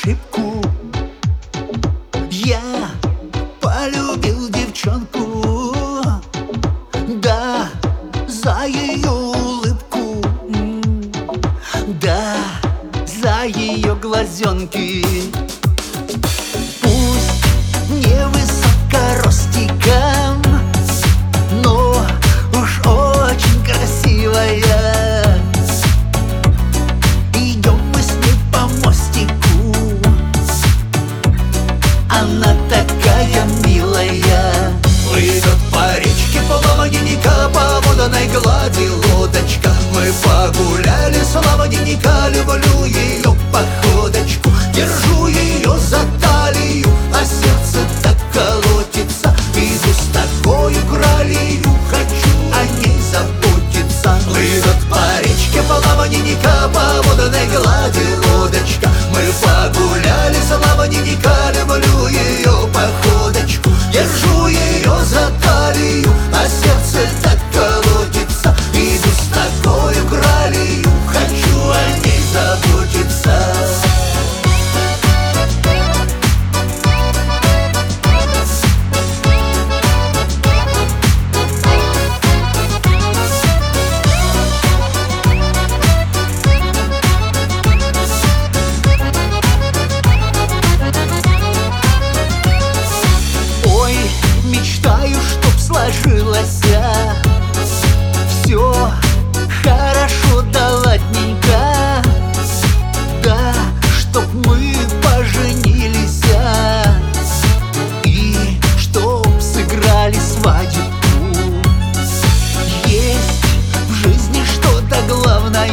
ошибку. Я полюбил девчонку, да, за ее улыбку, да, за ее глазенки. Пусть не высокоростиком, но уж очень красивая. Идем мы с ней по мостику, она такая милая. Плывет по речке половодника, по водной глади лодочка. Мы погуляли с лаванника, люблю ее походочку. Держу ее за талию, а сердце так колотится. Иду с такой кралью, хочу о ней заботиться. Плывет по речке половодника, по водной глади лодочка. Мы погуляли с лаваника, люблю ее походочку. Держу ее за талию, а сердце так колотится. Иду с такой кралью, хочу о ней заботиться. Мечтаю, чтоб сложилось все хорошо да ладненько, да, чтоб мы поженились и чтоб сыграли свадьбу. Есть в жизни что-то главное,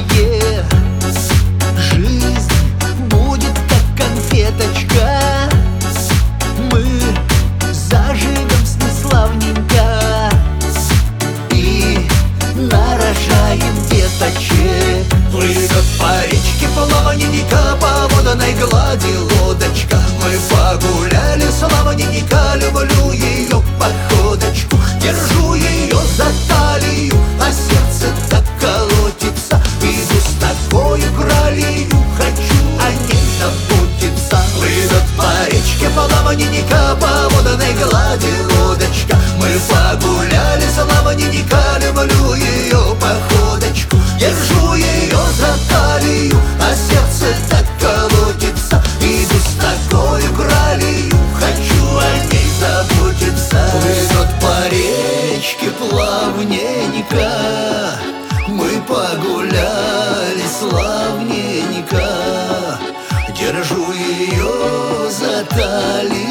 жизнь будет как конфеточка. Мы заживем с ней славненько и нарожаем деточек. Плывет по речке половодника, по водной глади лодочка. Мы погуляли с лаваника, люблю ее походочку. Держу ее за талию, а сердце так колотится. Иду с такой кралью, хочу о ней заботиться. Плывет по речке половодника, по водной глади лодочка. Мы погуляли с лаваника, люблю ее походочку. Держу ее за талию, а сердце так колотится. Иду с такой кралью, хочу о ней заботиться. Плывет по речке плавненько, мы погуляли славненько. Держу ее за талию,